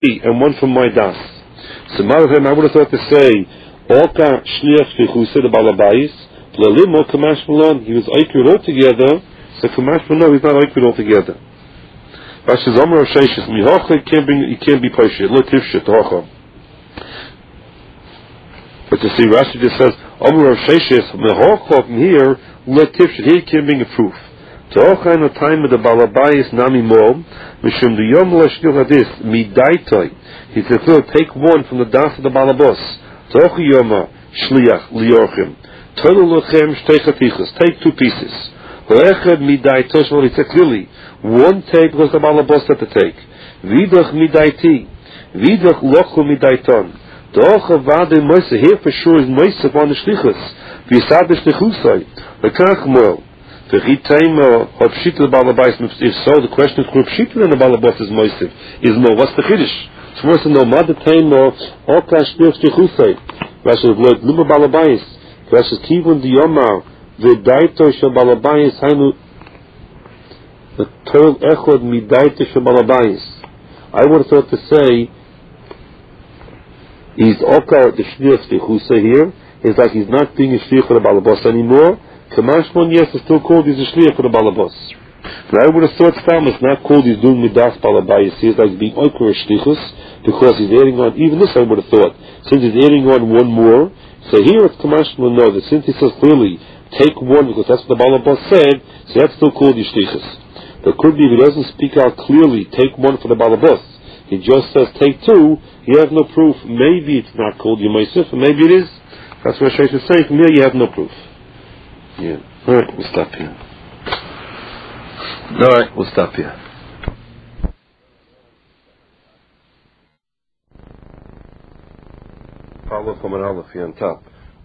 and one from my das. So Malachim, I would have thought to say, Oka Shliach Shlichuse, the Balabayis, Lalimo Kamash Malon, he was Aikrid altogether, so Kamash Malon, he's not Aikrid altogether. Rashi says, Omer Sheshis, Mihocha, he can't be Pashit, Lo Tifshit, Hocha. But you see, Rashi just says, Omer Sheshis, Mihocha, from here, Lo Tifshit, here he can't bring a proof. Tocha in the time of the Balabayis Nami Mo, Mishum the Yom Lashkil Hadis, Midaitoi. He said, take one from the das of the Balabos. Tocha Yoma, Shliach, Liorchim. Tolu Lochem, Shteichatichus. Take two pieces. Hoechad Midaitoi, well, he said clearly, one take was the Balabos had to take. Vidach Midaiti. Vidach Lochu Midaiton. Tocha Vade Moise, here for sure is Moise upon the Shlichus. Visad the Shlichusai. Lekach Moel. If so, the question is, Pshita and the Balabos is Moisif. Is more, what's the Chiddush? So first of all, Mother Taimo, Okash Nirchusay. Rashi Lord Luma Balabais. Rashi Kivun Diyomar, Vidaito Shal Balabais, Hainu, the Tol Echod Midaito Shal Balabais. I would have thought to say, he's Okar the Shlichusay here. It's like he's not being a Shlich for the Balabos anymore. Kamashmon, yes, is still called he's a shliach for the balabos. But I would have thought Stam is not called he's doing midas balabayis. He's like being oikor shlichus because he's adding on. Even this I would have thought, since he's adding on one more. So here it's Kamashmon, no, that since he says clearly take one because that's what the balabos said, so that's still called his shlichus. But could be if he doesn't speak out clearly, take one for the balabos. He just says take two. He has no proof. Maybe it's not called Yemaisif, and maybe it is. That's what Shaish is saying. From here you have no proof. Yeah. Alright, we'll stop here. Alright, we'll stop here. Follow from an Aleph here on top.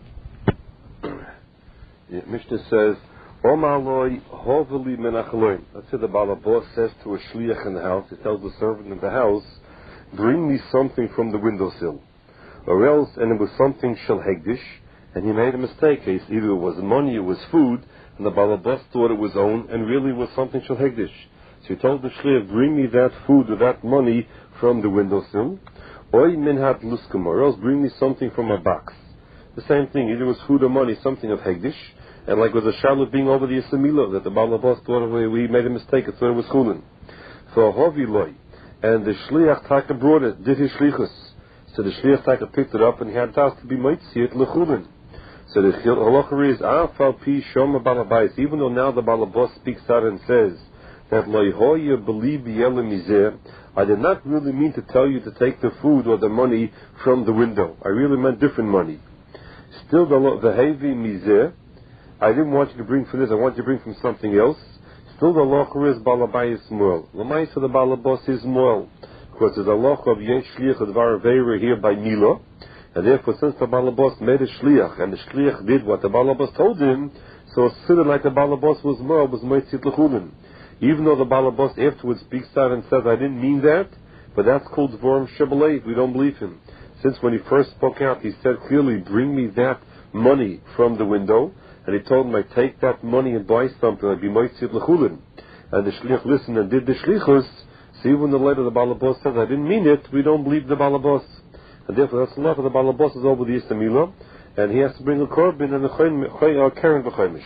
Mishnah says, Omaloi hoveli menachaloin. Let's say the Balabos says to a shliach in the house, he tells the servant in the house, bring me something from the windowsill. Or else, and it was something shel hegdish, and he made a mistake. Either it was money, it was food, and the Balabas thought it was own, and really it was something shel hegdish. So he told the shliach, bring me that food or that money from the windowsill, or minhat luskama, or else bring me something from a box. The same thing, either it was food or money, something of hegdish, and like with a charlotte being over the Yisamila, that the Balabas thought we made a mistake, it thought it was chulin. So hovi loy, and the shliach taka brought it, did his shlichus. So the shliach taka picked it up, and he had tasked to be mitzit lechulin. So the halacha is afal pi shoma balabais. Even though now the balabos speaks out and says that loihoya believe mizeh, I did not really mean to tell you to take the food or the money from the window. I really meant different money. Still the heavy mizeh, I didn't want you to bring from this. I want you to bring from something else. Still the halacha is balabais moel. L'maisa the balabos is moel because there's a halacha of yesh shliach advar veira here by Mila. And therefore, since the Balabos made a shliach, and the shliach did what the Balabos told him, so it's sort of like the Balabos was more, was moitzit lechunin. Even though the Balabos afterwards speaks out and says, I didn't mean that, but that's called Dvorim Shebelei, we don't believe him. Since when he first spoke out, he said clearly, bring me that money from the window, and he told him, I take that money and buy something, I'd be moitzit lechunin. And the shliach listened and did the shlichus, so even the later the Balabos says, I didn't mean it, we don't believe the Balabos. And therefore, that's enough of the Balabos is over the Yistamila, and he has to bring a korban and a karen v'chomish.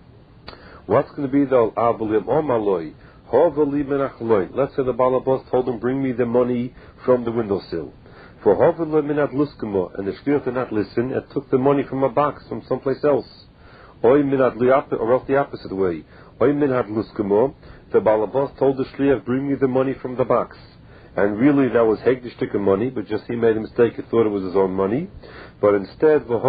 What's going to be the Avalim Omaloi? Hoveli menachloi. Let's say the Balabos told him, bring me the money from the windowsill. For Hoveli minat luskamo, and the shliach did not listen, and took the money from a box from someplace else. Oy minat liap, or else the opposite way. Oy minat luskamo, the Balabos told the shliach, bring me the money from the box. And really that was hegdish money, but just he made a mistake, he thought it was his own money. But instead, the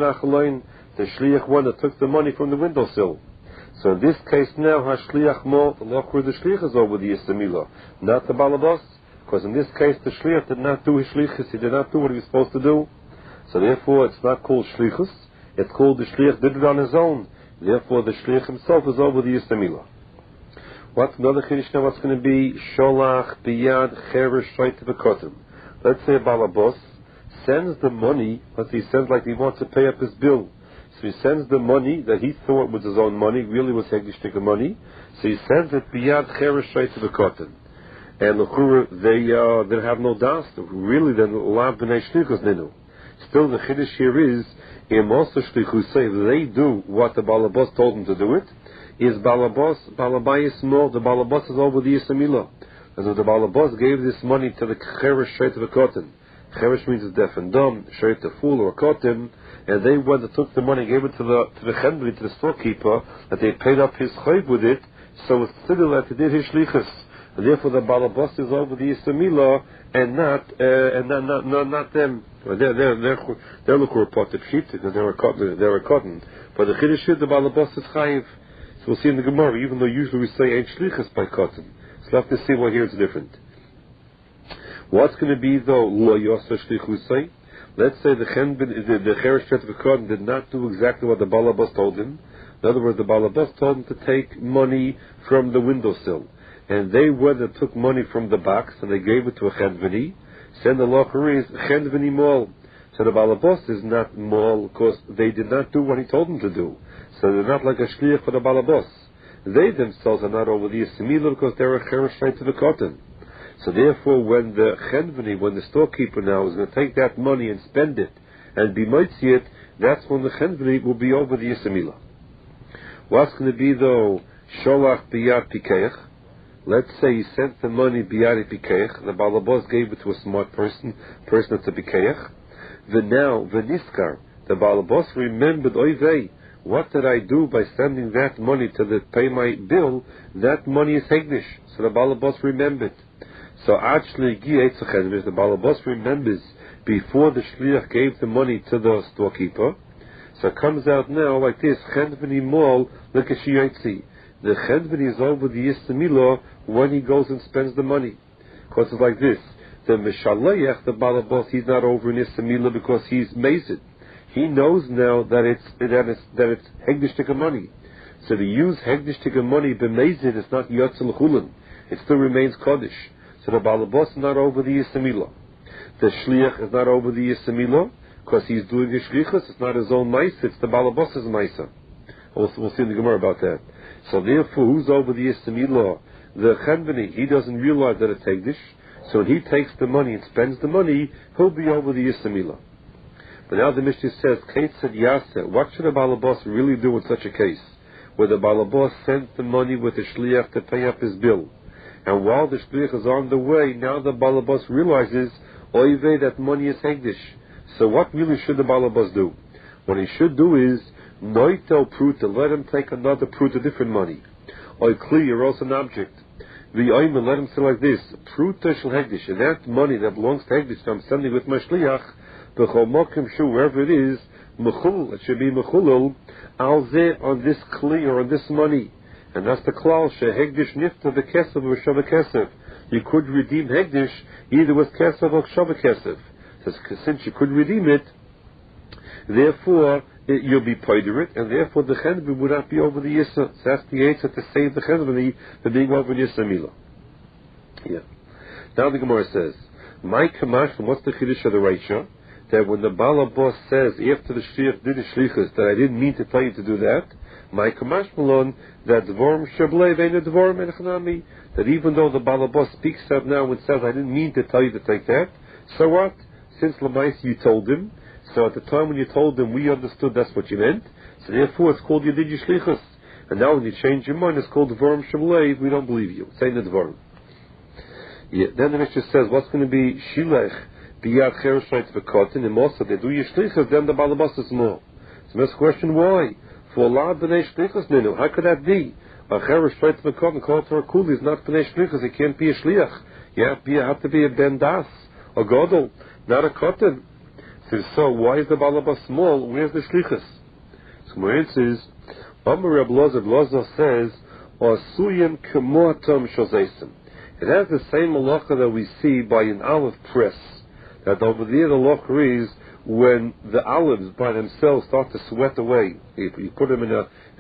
shliach one that took the money from the windowsill. So in this case now, hashliach mo, the shliach is over the Yistamila, not the Balabos, because in this case the shliach did not do his shlichus, he did not do what he was supposed to do. So therefore it's not called shlichus, it's called the shliach did it on his own. Therefore the shliach himself is over the Yistamila. What's another chiddush now? What's going to be sholach biyad cheresh shoyte v'kotim? Let's say a Balabos sends the money, he sends like he wants to pay up his bill. So he sends the money that he thought was his own money, really was hegdish money. So he sends it biyad cheresh shoyte v'kotim. and l'chura they have no das. Really, then lav b'nei shlichus ninu. Still, the chiddush here is im also shlichus say they do what the balabos told them to do it. Is balabayis more? The balabos is over the Yisamila. And so the balabos gave this money to the cheresh straight to the cotton. Cheresh means deaf and dumb, straight to fool or cotton, and they went and took the money, gave it to the chendri, to the storekeeper, that they paid up his chayv with it. So it's still that he did his shlichus, and therefore the balabos is over the Yisamila and not them. They're looking pot of sheep because they're a cotton. But the chiddush is the balabos is chayiv. So we'll see in the Gemara, even though usually we say ain't shlichus by cotton. So we'll have to see why here it's different. What's going to be though lo yosa shlichusay? Let's say the cheresh of the cotton did not do exactly what the balabas told him. In other words, the balabas told him to take money from the windowsill, and they went and took money from the box and they gave it to a chendveni. Then the locher is chendveni mol. So the balabas is not mol because they did not do what he told them to do. So they're not like a shliach for the balabos. They themselves are not over the Yisamila because they're a cheresh right to the cotton. So therefore, when the chendveni, when the storekeeper now is going to take that money and spend it and be mitzi it, that's when the chendveni will be over the Yisamila. What's going to be though sholach biyad pikeich? Let's say he sent the money biyad pikeich. The balabos gave it to a smart person that's a pikeich. Now v'niskar, the balabos remembered oivei. What did I do by sending that money to pay my bill? That money is hegdish. So the balabos remembered. So actually, the balabos remembers before the shliach gave the money to the storekeeper. So it comes out now like this: chendveni mol lekashiyotzi. The chendveni is over the Yisamila when he goes and spends the money. Because it's like this: the mishalayach, the balabos, he's not over in Yisamila because he's mazed. He knows now that it's hegdish tika money. So to use hegdish tika money b'mezid is not yotzel chulin. It still remains kodesh. So the balabos is not over the Yisamila. The shliach is not over the Yisamila because he's doing his shlichus. It's not his own maisa. It's the balabos' maisa. We'll see in the Gemara about that. So therefore, who's over the Yisamila? The chenveni. He doesn't realize that it's hegdish. So when he takes the money and spends the money, he'll be over the Yisamila. But now the Mishnah says, Keitzad Yaseh, what should a balabos really do in such a case? Where the balabos sent the money with the shliach to pay up his bill. And while the shliach is on the way, now the balabos realizes, oivei, that money is hegdish. So what really should the balabos do? What he should do is, noitel pruta, let him take another pruta, different money. Oy kli, you're also an object. The oimen, let him say like this, pruta shel hegdish, and that money that belongs to hegdish, I'm sending with my shliach, wherever it is, mechul, it should be mechulul, alzeh, on this kli, or on this money. And that's the klal, shehegdish nifta the kesef or shava kesef. You could redeem hegdish either with kesef or shava kesef. So since you could redeem it, therefore you'll be poider it, and therefore the chenvi would not be over the yisa. So that's the answer to save the chenvi for being over the yisa mila. Yeah. Now the Gemara says, my kamash, what's the chiddush of the Reisha? That when the balabos says after the shliach did the shlichus that I didn't mean to tell you to do that, my kamash malon that dvorim shablei ve'ena dvorim enechanami, that even though the balabos speaks out now and says I didn't mean to tell you to take that, so what? Since lamais you told him, so at the time when you told him we understood that's what you meant, so therefore it's called you did your shlichus, and now when you change your mind it's called dvorim shablei. We don't believe you. Say the dvorim. Yeah. Then the Mishnah says what's going to be shilech. Biyad cheresh right to the cotton, and also they do your shlichus, then the balabas is more. So the next question, why? For Allah b'nei shlichus ninu, how could that be? A cheresh right to the cotton, called for a kuli, is not b'nei shlichus, it can't be a shliach. You have to be a ben das, a godel, not a cotton. So why is the balabas small? Where's the shlichus? So my answer is, Amar Reb Lozer says, Asuyim k'moatam shozeisim. It has the same halacha that we see by an olive press. That over there the locher is when the olives by themselves start to sweat away. You put them in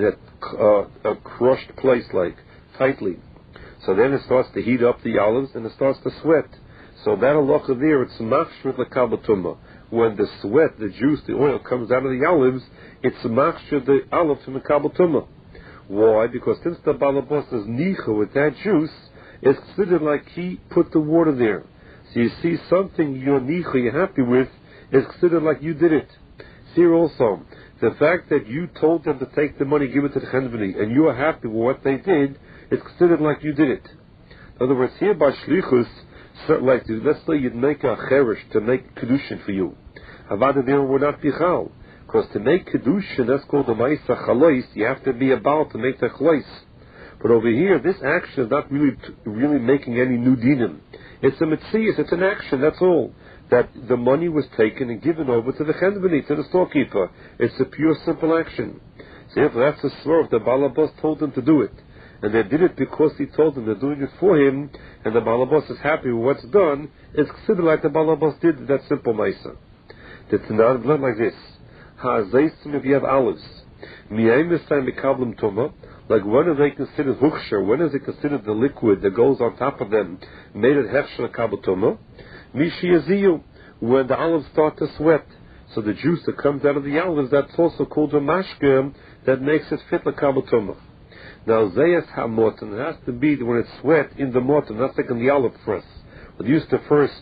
a crushed place, like tightly. So then it starts to heat up the olives and it starts to sweat. So that halacha there, it's machshir l'kabel tumah. When the sweat, the juice, the oil comes out of the olives, it's machshir the olive to l'kabel tumah. Why? Because since the balabas is nicha with that juice, is considered like he put the water there. So you see something you're happy with is considered like you did it. Here also, the fact that you told them to take the money, give it to the Chenveni, and you are happy with what they did, is considered like you did it. In other words, here by Shlichus, like let's say you'd make a cherish to make kedushin for you. Havada there would not be chal, because to make kedushin, that's called the ma'isa chalois. You have to be about to make the chalois. But over here, this action is not really making any new dinim. It's a mitzias, it's an action, that's all. That the money was taken and given over to the chenveni, to the storekeeper. It's a pure, simple action. So if that's a swerve, the balabas told them to do it. And they did it because he told them they're doing it for him, and the balabas is happy with what's done. It's considered like the balabas did that simple maisa. The Tanakh learned like this. Ha'azaysim, if you have olives. Miyayim is time mikablim tuma. Like when are they considered huksher? When is it considered the liquid that goes on top of them made it hechsher kabutoma? Mishi yaziyu, when the olives start to sweat. So the juice that comes out of the olives, that's also called a mashkem, that makes it fit like kabutoma. Now zayas hamotan, it has to be when it's sweat in the mortar, not like in the olive press. They used to first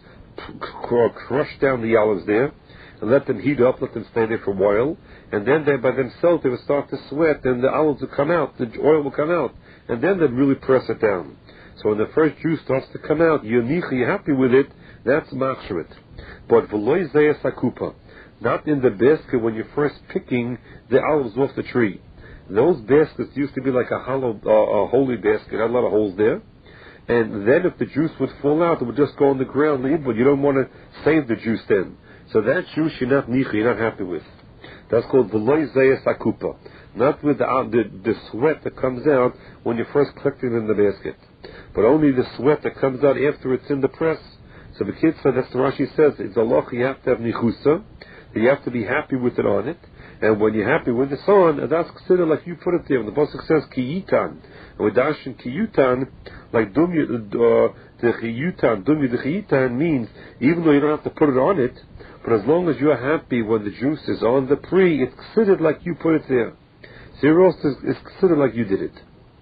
crush down the olives there, and let them heat up, let them stay there for a while, and then they by themselves they would start to sweat, and the olives would come out, the oil will come out, and then they'd really press it down. So when the first juice starts to come out, you're happy with it, that's machsharit. But v'loy zayas akupa, not in the basket when you're first picking the olives off the tree. Those baskets used to be like a hollow, holy basket, had a lot of holes there. And then if the juice would fall out, it would just go on the ground, but you don't want to save the juice then. So that juice you're not happy with. That's called v'loy zayas akupa. Not with the sweat that comes out when you first collect it in the basket. But only the sweat that comes out after it's in the press. So the kid said, that's the Rashi says, it's a loch, you have to have nichusa, you have to be happy with it on it. And when you're happy with it's on, that's considered like you put it there. When the Pasuk says kiyitan, and with dashin kiyutan, like dumya, the chiyitan means, even though you don't have to put it on it, but as long as you're happy when the juice is on the pre, it's considered like you put it there. Zeros is considered like you did it.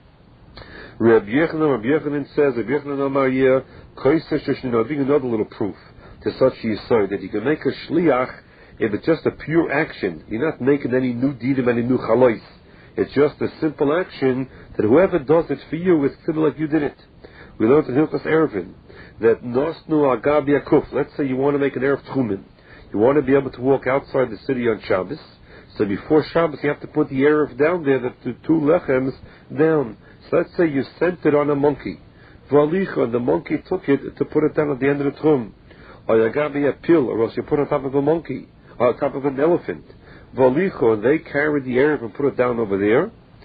Rabbi Yechanan says, Rabbi Yechanan Amar Yeh, another little proof to such yesod that you can make a shliach if it's just a pure action. You're not making any new dinim, any new chalois. It's just a simple action that whoever does it for you is considered like you did it. We learned in Hilchos Erevin that nosnu agabi akuf. Let's say you want to make an erev tchumen. You want to be able to walk outside the city on Shabbos. So before Shabbos you have to put the erev down there, the two lechems down. So let's say you sent it on a monkey. V'alicha, and the monkey took it to put it down at the end of the tchum. Or yagabi a pill, or else you put it on top of a monkey, or on top of an elephant. V'alicha, and they carried the erev and put it down over there.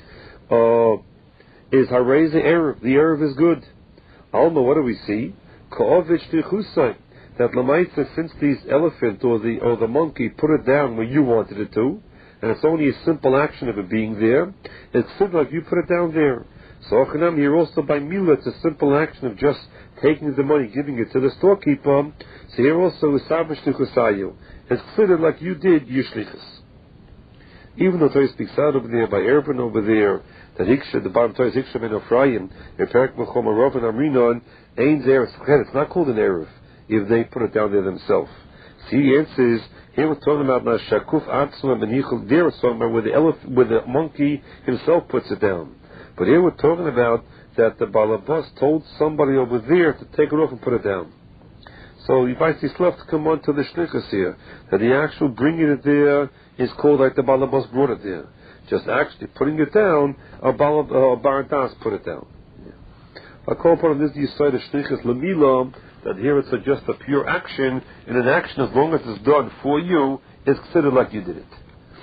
Is harei the erev. The erev is good. Alma, what do we see? Ka'ovich tichusai. That lamaitza, since the elephant or the monkey put it down where you wanted it to, and it's only a simple action of it being there, it's similar like you put it down there. So Achanam here also by Mila, it's a simple action of just taking the money, giving it to the storekeeper. So here also is Sabash Tukusayu. It's considered like you did Yishlichus. Even though Torah speaks out over there by Erevin over there, that Hiksha, the bottom Torah is Hiksha ben Ephraim, in Perak Mechom Arav and Amrinon, Ein Zer, it's not called an Erev if they put it down there themselves. See, the answer is, here we're talking about Shakuf Atzma Benichel, there we're talking about where the monkey himself puts it down. But here we're talking about that the balabas told somebody over there to take it off and put it down. So you might see stuff to come on to the shlichus here, that the actual bringing it there is called like the balabas brought it there. Just actually putting it down, a barantas put it down. I call upon this the side of shlichus lamila, that here it's just a pure action, and an action as long as it's done for you is considered like you did it.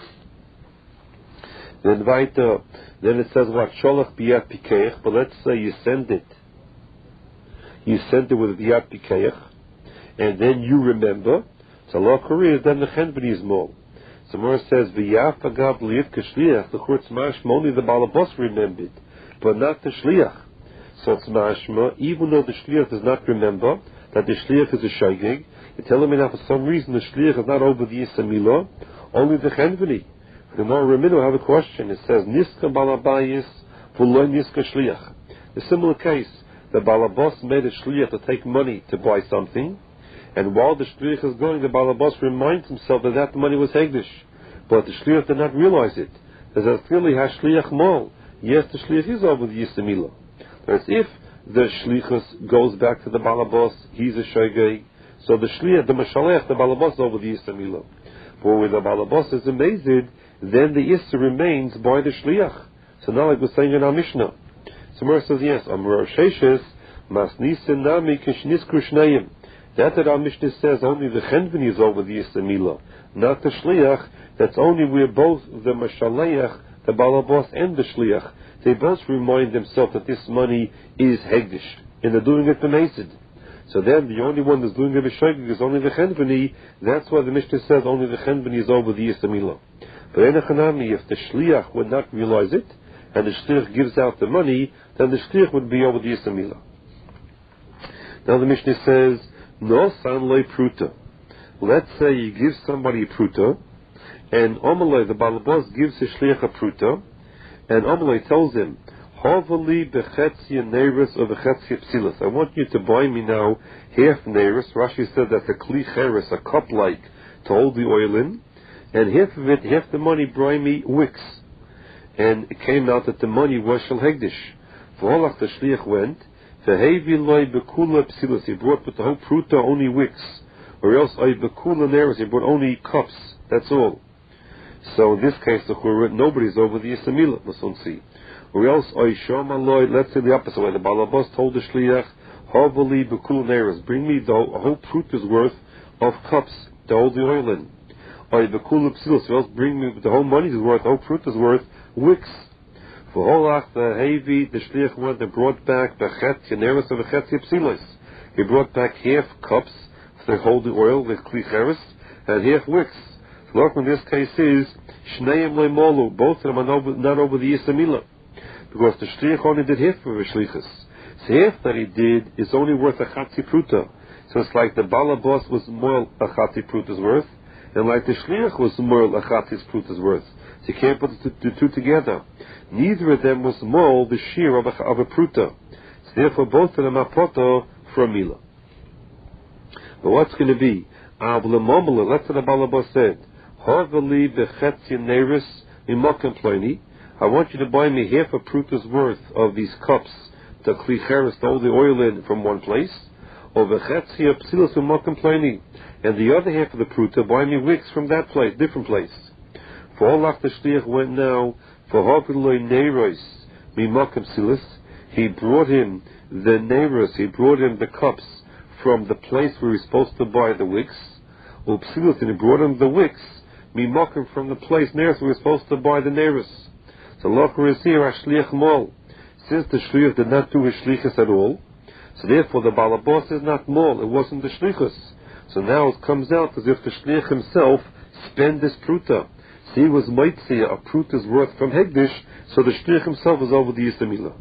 Then it says what sholach biyat pikeich, but let's say you send it with biyat pikeich, and then you remember. So law Korea then the chenveni is more. So Mora says v'yaf agav liyit k'shliach. The church mashma only the balabos remembered, but not the shliach. So it's mashma even though the shliach does not remember that the shliach is a shaygig. You tell him now for some reason the shliach is not over the yisamila, only the chenveni. The more Ramino have a question. It says Niska Balabayis V'Lo Niska Shliach. A similar case. the balabos made a shliach to take money to buy something, and while the shliach is going, the balabos reminds himself that that money was hegdish, but the shliach did not realize it. There's clearly hashliach mol. Yes, the shliach is over the yisamila. Whereas if the shlichus goes back to the balabos, he's a shogeg. So the shliach, the mashalech, the balabos is over the yisamila. But when the balabos is amazed, then the issa remains by the shliach. So now, like we're saying in our Mishnah, so Mer says yes. Amar Sheshes Masnisin Nami Kishniskru Shnayim. That our Mishnah says only the chenveni is over the yisamila, not the shliach. That's only where both the mashaleach, the balabos, and the shliach, they both remind themselves that this money is hegdish, and they're doing it b'meisid. So then the only one that's doing it b'shogeg is only the chenveni. That's why the Mishnah says only the chenveni is over the yisamila. But enochanami, if the shliach would not realize it, and the shliach gives out the money, then the shliach would be over the yisamila. Now the Mishnah says, no san loy pruta. Let's say you give somebody a pruta, and Omalei, the balabos, gives the shliach a pruta, and Omalei tells him, Hovali bechetzi neiris or bechetzi psilas. I want you to buy me now half neiris. Rashi said that's a kli cheres, a cup-like, to hold the oil in, and half of it, half the money, buy me wicks. And it came out that the money was shel hegdish. V'holach the shliach went, v'hevi loy bekula psilas. He brought with the whole pruta only wicks, or else oy bekula neiris. He brought only cups. That's all. So in this case, nobody's over the yisamila. Let's see. Or else oy shoma loy. Let's say the opposite way. The balabos told the shliach, havali bekula neiris. Bring me the whole pruta's worth of cups to hold the oil in. Oy bekula psilas. Or else bring me the whole money's worth, whole pruta's worth, wicks. For holach the heavy, the shliach went and brought back the chetzi neiris of the chetzi psilas. He brought back half cups to hold the oil with kli cheres, and half wicks. So look, in this case is shneim leimolu. Both of them are not over the yisamila, because the shliach only did half of the shlichus. So half that he did is only worth a chatzi pruta. So it's like the balabos was more a chatzi pruta's worth, and like the shliach was more a chatzi pruta's worth. So you can't put the two together. Neither of them was more the shear of a pruta. So therefore both of them are poto for a mila. But what's going to be? Let's say the balabos said, Havali bechetzi neiris imakim pleni. I want you to buy me half a pruta's worth of these cups to kli cheres, to hold the oil in from one place, or bechetzi psilas imakim pleni, and the other half of the pruta buy me wicks from that place, different place. For holach the shliach went now for havili neiros mimakim psilas. He brought him the neiros. He brought him the cups from the place where he's supposed to buy the wicks, or psilas, and he brought him the wicks mimakim from the place neiros where he's supposed to buy the neiros. So locher is here ashliach mol. Since the shliach did not do his shlichus at all, so therefore the balabos is not mol. It wasn't the shlichus. So now it comes out as if the shliach himself spent this pruta. So he was meitzia a pruta's worth from hegdish. So the shliach himself was over the yisamila.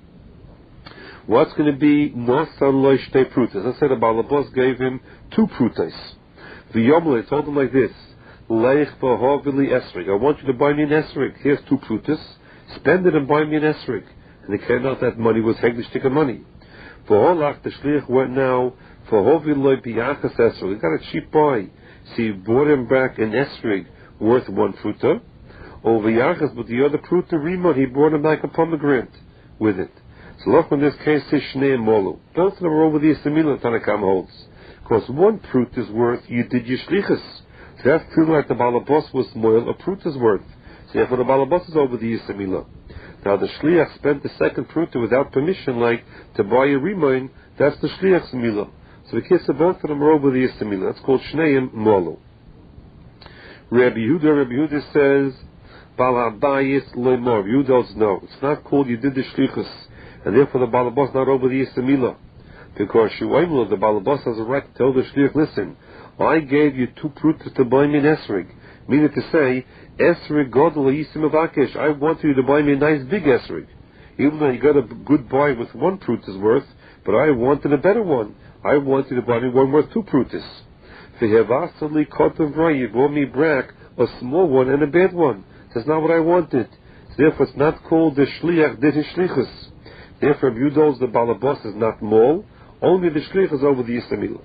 What's going to be nosan loy shtei prutas? I said the balabos gave him two prutas. The yomle told him like this: Leich v'hovili esrig. I want you to buy me an esrig. Here's two prutas. Spend it and buy me an esrig. And it came out that money was hegdish tika money. For holach the shliach went now for hovili biachas esrig. He got a cheap buy. So he bought him back an esrig worth one pruta. Over yachas, but the other pruta rimon, he brought him back a pomegranate with it. So look, in this case, is shnei and molu. Both of them are over the yisamila, Tanakam holds. Because one prut is worth, you did your shlichus. So that's true, like the balabos was moil, a pruta's worth. So therefore the balabos is over the yisamila. Now the shliach spent the second pruta without permission, like to buy a rimon, that's the shliach's mila. So the kids of both of them are over the yisamila. That's called shnei and molu. Rabbi Yehuda says, Balabayis loymor. Rabbi Yehuda does no. It's not called you did the shlichus, and therefore the balabos not over the yisamila. Because Shuaimla, the balabos has a right to tell the shliach, listen, I gave you two prutas to buy me an esrig. Meaning to say, esrig godel yisim avakesh. I want you to buy me a nice big esrig. Even though you got a good buy with one prutas worth, but I wanted a better one. I want you to buy me one worth two prutas. You brought me back a small one and a bad one. That's not what I wanted. So therefore, it's not called the shliach did his shlichus. Therefore, Rabbi Yehuda holds the balabos is not mol, only the shlich is over the Yisamilah.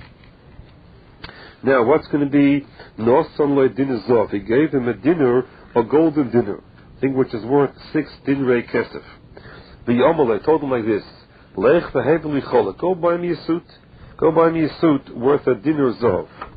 Now, what's going to be Nosan Lo Din Zov? He gave him a dinner, a golden dinner, thing which is worth 6 dinrei kesef. The Yomaleh told him like this: Lech v'heveli cholek. Go buy me a suit. Go buy me a suit worth a dinner zov.